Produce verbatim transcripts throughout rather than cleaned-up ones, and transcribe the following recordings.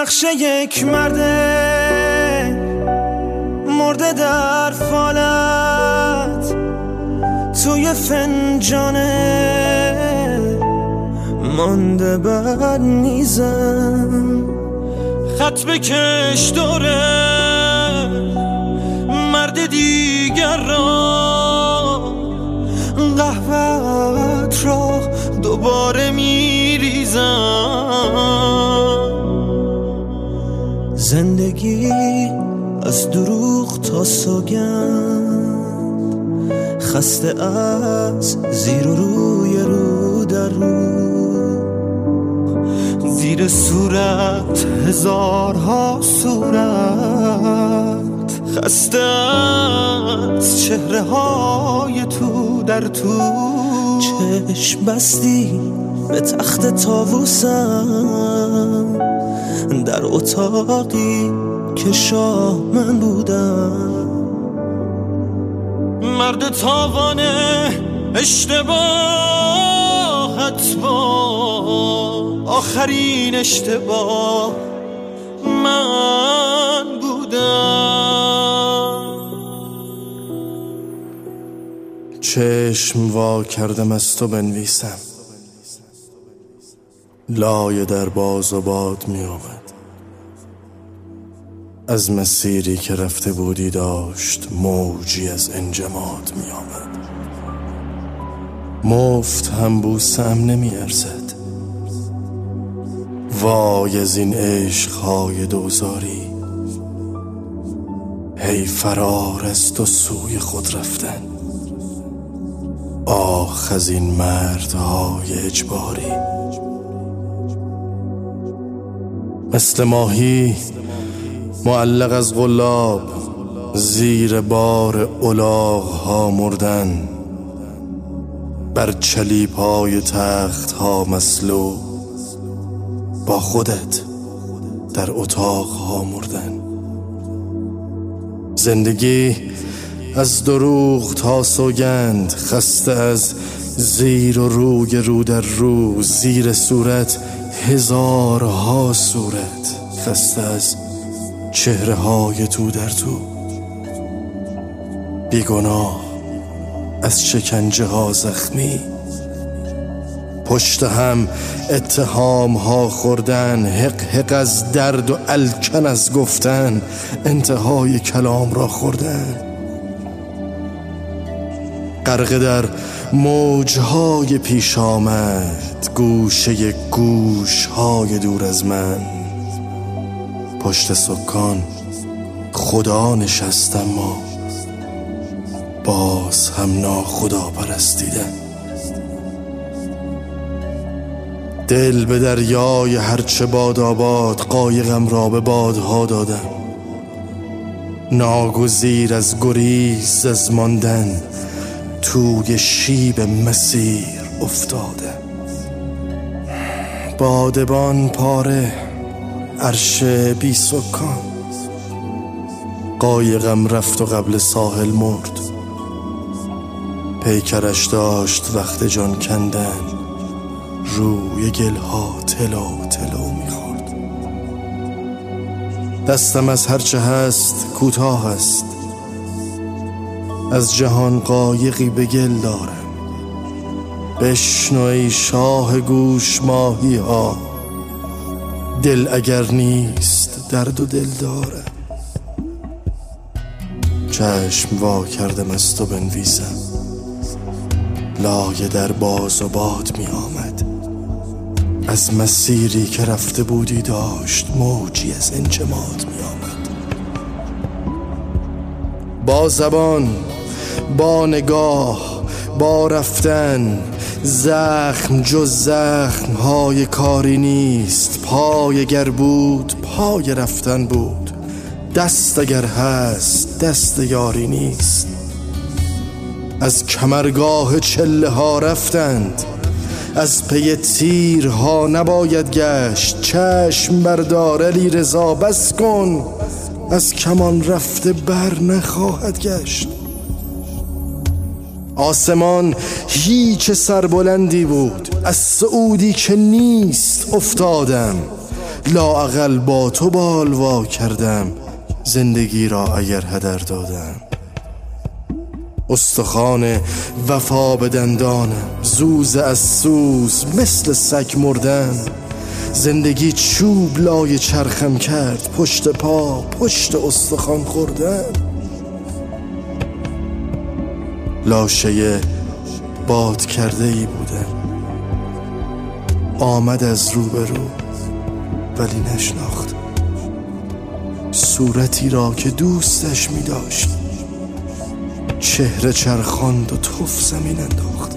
نقش یک مرده مرده در فالت توی فنجانه مانده بر میزم. خط بکش دوره مرد دیگر را، قهوه‌ات را دوباره میریزم. زندگی از دروغ تا سوگند، خسته از زیر و روی رو در رو، زیر صورت هزارها صورت، خسته از چهره های تو در تو. چشم بستی به تخت طاووسم، در اتاقی که شاه من بودم. مرد تاوانه اشتباهت با آخرین اشتباه من بودم. چشم وا کردم از تو بنویسم، لایه در باز و باد می آمد. از مسیری که رفته بودی داشت موجی از انجماد می آمد. مفت هم بوسم نمی ارزد. وای از این عشقهای دوزاری، هی فرار از تو سوی خود رفتن. آخ از این مردهای اجباری. مثل ماهی معلق از غلاب، زیر بار الاغ ها مردن. بر چلیپ های تخت ها مسلوب، با خودت در اتاق ها مردن. زندگی از دروغ تا سوگند، خسته از زیر و روی رو در رو، زیر صورت هزارها صورت، خسته از چهره های تو در تو. بیگناه از شکنجه ها زخمی، پشت هم اتهام ها خوردن. حق حق از درد و الکن از گفتن، انتهای کلام را خوردن. غرق در موجهای پیش آمد، گوشه گوشهای دور از من. پشت سکان خدا نشست، اما باز هم ناخدا پرستیدن. دل به دریای هرچه باد آباد، قایقم را به بادها دادم. ناگزیر از گریز از ماندن، توی شیب مسیر افتاده. بادبان پاره، عرش بی سکان. قایقم رفت و قبل ساحل مرد. پیکرش داشت وقت جان کندن، روی گلها تلو تلو میخورد. دستم از هرچه هست کوتاه است، از جهان قایقی به گل دارم. بشنو ای شاه گوش ماهی ها، دل اگر نیست درد و دل دارم. چشم وا کردم از تو بنویسم، لایه در باز و باد می آمد. از مسیری که رفته بودی داشت موجی از انجماد می آمد. با زبان، با نگاه، با رفتن، زخم جز زخم های کاری نیست. پای اگر بود پای رفتن بود، دست اگر هست دست یاری نیست. از کمرگاه چله ها رفتند، از پی تیرها نباید گشت. چشم بردار علی رضا بس کن، از کمان رفته بر نخواهد گشت. آسمان هیچ سربلندی بود، از سعودی که نیست افتادم. لااقل با تو بالوا کردم، زندگی را اگر هدر دادم. استخوان وفا به دندانم، زوز از سوز مثل سگ مردم. زندگی چوب لای چرخم کرد، پشت پا پشت استخوان خوردم. لاشه باد کرده ای بودم، آمد از روبرو ولی نشناخت صورتی را که دوستش می داشت. چهره چرخاند و تف زمین انداخت.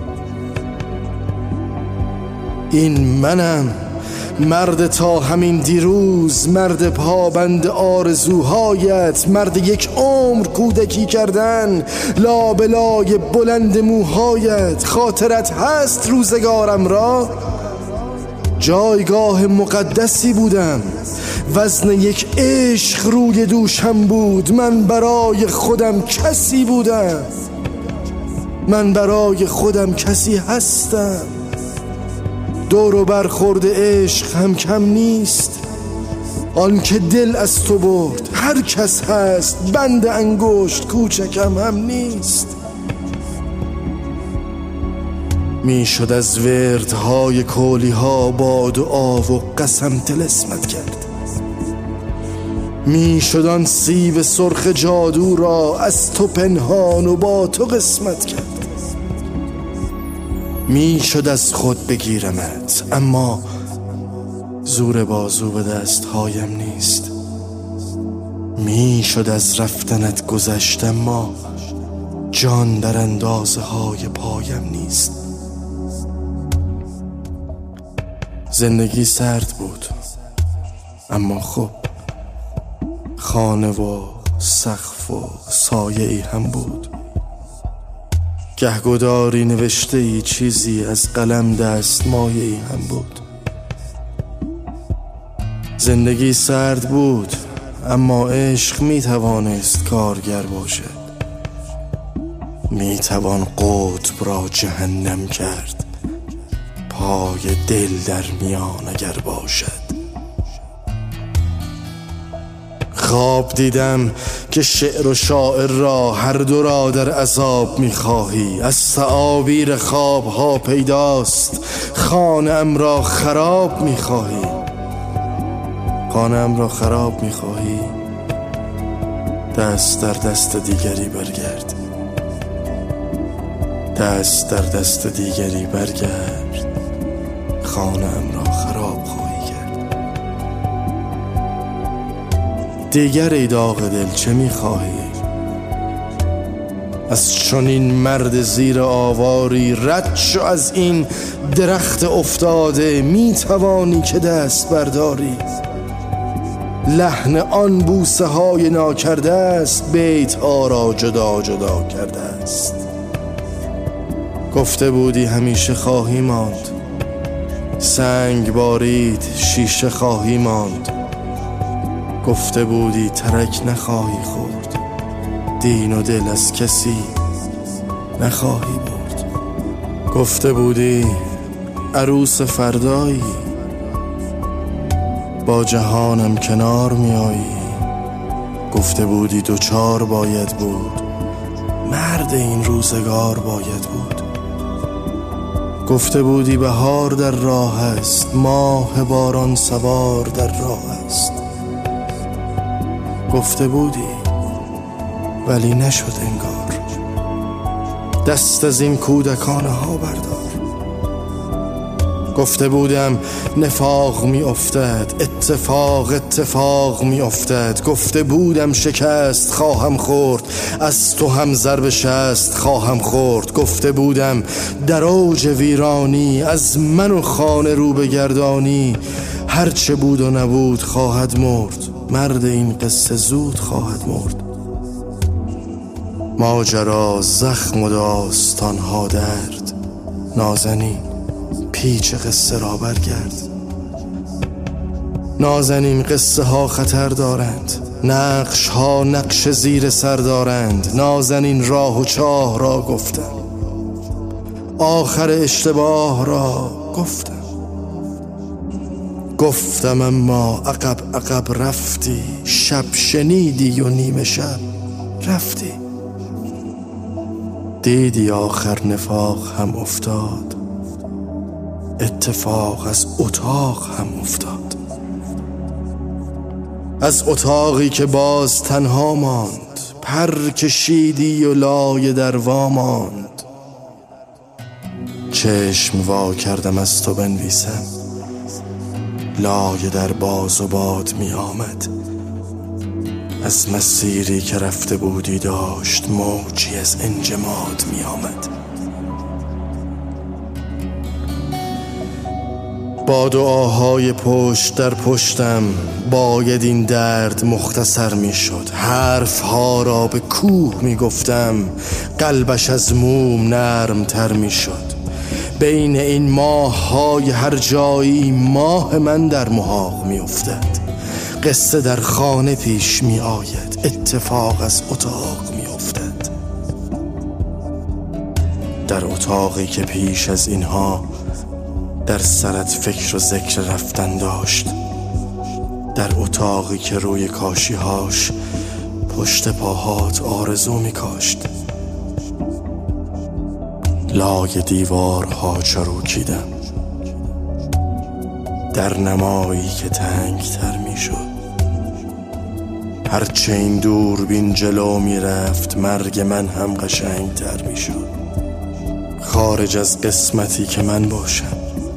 این منم، مرد تا همین دیروز، مرد پابند آرزوهایت، مرد یک عمر کودکی کردن، لابلای بلند موهایت. خاطرت هست روزگارم را؟ جایگاه مقدسی بودم، وزن یک عشق روی دوشم بود. من برای خودم کسی بودم، من برای خودم کسی هستم. دور و برخورد عشق هم کم نیست. آن که دل از تو برد هر کس هست، بند انگشت کوچکم هم نیست. می شد از وردهای کولی ها با دعا و قسم طلسمت کرد. می شد آن سیب سرخ جادو را از تو پنهان و با تو قسمت کرد. می شد از خود بگیرمت، اما زور بازو به دستهایم نیست. می شد از رفتنت گذشت، اما جان در اندازه های پایم نیست. زندگی سرد بود، اما خب خانه و سقف و سایه ای هم بود. گهگداری نوشته ای چیزی از قلم دست مایه ای هم بود. زندگی سرد بود، اما عشق می توانست کارگر باشد. می توان قطب را جهنم کرد، پای دل در میان اگر باشد. خواب دیدم که شعر و شاعر را هر دو را در عذاب می‌خواهی. از تعابیر خواب‌ها پیداست خانه‌ام را خراب می‌خواهی. خانه‌ام را خراب می‌خواهی، دست در دست دیگری برگرد. دست در دست دیگری برگرد، خانه‌ام را خراب خواهی کرد. دیگر ای داغ دل چه می‌خواهی؟ از چنین مرد زیر آواری رد شو از این درخت افتاده. می‌توانی که دست برداری، لحن آن بوسه های ناکرده است، بیت ها را جدا جدا کرده است. گفته بودی همیشه خواهی ماند، سنگ بارید شیشه خواهی ماند. گفته بودی ترک نخواهی خورد، دین و دل از کسی نخواهی برد. گفته بودی عروس فردایی، با جهانم کنار میایی. گفته بودی دوچار باید بود، مرد این روزگار باید بود. گفته بودی بهار در راه است، ماه باران سوار در راه است. گفته بودی ولی نشد انگار. دست از این کودکانه ها بردار. گفته بودم نفاق می افتد، اتفاق اتفاق می افتد. گفته بودم شکست خواهم خورد، از تو هم ضرب شست خواهم خورد. گفته بودم در اوج ویرانی، از من و خانه رو بگردانی. هرچه بود و نبود خواهد مرد، مرد این قصه زود خواهد مرد. ماجرا زخم و داستان ها درد، نازنین پیچ قصه را برگرد. نازنین قصه ها خطر دارند، نقش ها نقش زیر سر دارند. نازنین راه و چاه را گفتم، آخر اشتباه را گفتم. گفتم اما عقب عقب رفتی، شب شنیدی و نیمه شب رفتی. دیدی آخر نفاق هم افتاد، اتفاق از اتاق هم افتاد. از اتاقی که باز تنها ماند، پر کشیدی و لای در وا ماند. چشم وا کردم از تو بنویسم، لای در باز و باد می آمد. از مسیری که رفته بودی داشت موجی از انجماد می آمد. با دعاهای پشت در پشتم باید این درد مختصر می شد. حرف ها را به کوه می گفتم، قلبش از موم نرم تر می شد. بین این ماه های هر جایی ماه من در محاق می افتد. قصه در خانه پیش می آید، اتفاق از اتاق می افتد. در اتاقی که پیش از اینها در سرت فکر و ذکر رفتن داشت، در اتاقی که روی کاشیهاش پشت پاهات آرزو می کاشت. لای دیوارها چروکیدم، در نمایی که تنگ تر می شد. هرچه این دوربین جلو می رفت مرگ من هم قشنگ تر می شد. خارج از قسمتی که من باشم،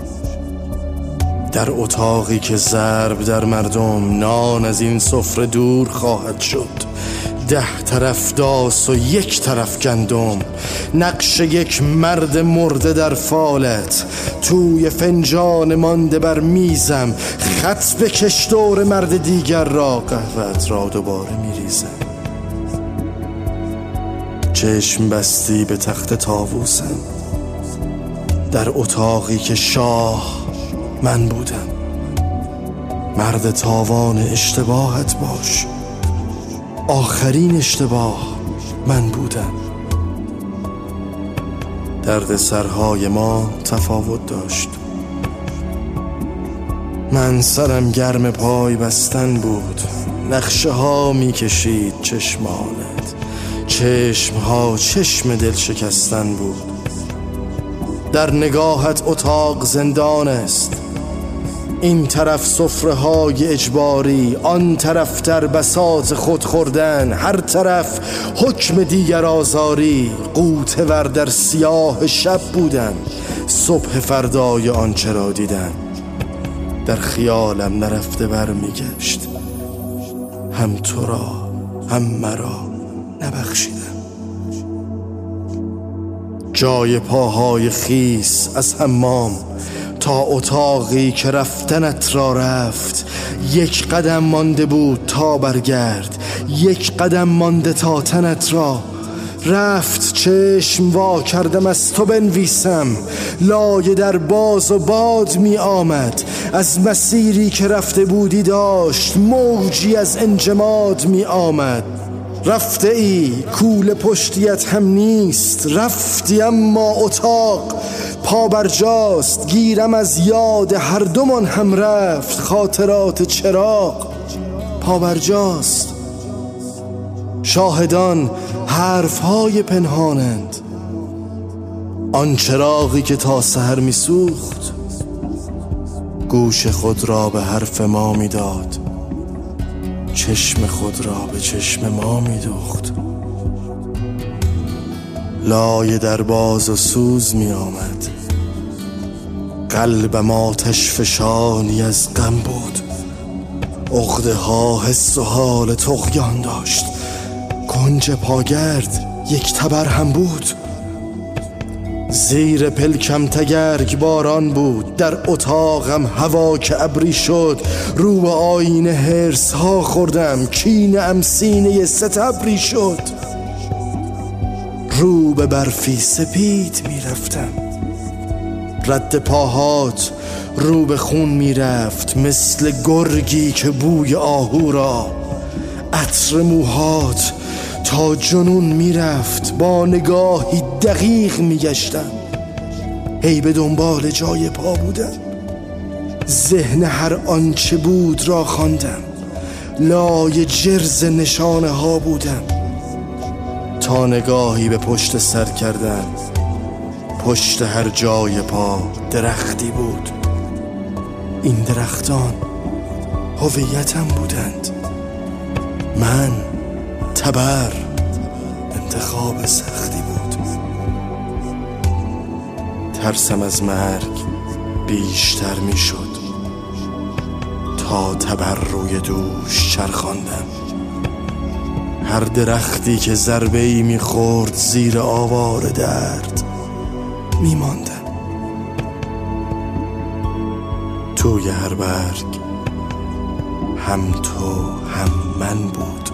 در اتاقی که ضرب در مردم، نان از این سفره دور خواهد شد. ده طرف داس و یک طرف گندم، نقش یک مرد مرده در فالت. توی فنجان مانده بر میزم، خط بکش دور مرد دیگر را، قهوه‌ات را دوباره میریزم. چشم بستی به تخت طاووسم، در اتاقی که شاه من بودم. مرد تاوان اشتباهت باش، آخرین اشتباه من بودم. درد سرهای ما تفاوت داشت. من سرم گرم پای بستن بود، نقشه ها می کشید چشمانت، چشم ها چشم دل شکستن بود. در نگاهت اتاق زندان است، این طرف سفره های اجباری، آن طرف در بساط خود خوردن، هر طرف حکم دیگر آزاری. غوطه ور در سیاه شب بودم، صبح فردای آنچه را دیدم. در خیالم نرفته بر می گشت، هم تو را هم مرا نبخشیدم. جای پاهای خیس از حمام تا اتاقی که رفتنت را رفت، یک قدم مانده بود تا برگرد، یک قدم مانده تا تنت را رفت. چشم وا کردم از تو بنویسم، لایه در باز و باد می آمد. از مسیری که رفته بودی داشت موجی از انجماد می آمد. رفته ای کول پشتیت هم نیست، رفتی اما اتاق پا برجاست. گیرم از یاد هر دومان هم رفت، خاطرات چراغ پا برجاست. شاهدان حرفهای پنهانند، آن چراغی که تا سحر می سوخت گوش خود را به حرف ما می داد، چشم خود را به چشم ما می دوخت. لایه در باز و سوز می آمد، قلبم آتش فشانی از غم بود. عقده ها حس و حال طغیان داشت، کنج پاگرد یک تبر هم بود. زیر پلکم تگرگ باران بود، در اتاقم هوا که ابری شد. رو به آینه هرس ها خوردم، کینه ام سینه ستبری شد. رو به برفی سپید می رفتم، رد پاهات رو به خون می رفت. مثل گرگی که بوی آهو را، عطر موهات تا جنون می رفت. با نگاهی دقیق می گشتم، هی به دنبال جای پا بودم. ذهن هر آنچه بود را خواندم، لای جرز نشانه ها بودم، تا نگاهی به پشت سر کردم. پشت هر جای پا درختی بود. این درختان هویتم بودند. من تبر انتخاب سختی بود. ترسم از مرگ بیشتر می شد تا تبر روی دوش چرخاندم. هر درختی که ضربه‌ای می خورد زیر آوار درد می ماندم. توی هر برگ هم تو هم من بود.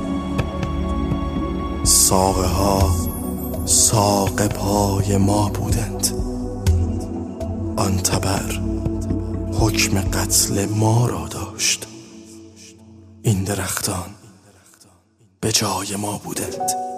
ساقه ها ساق پای ما بودند. آن تبر حکم قتل ما را داشت. این درختان به جای ما بودند.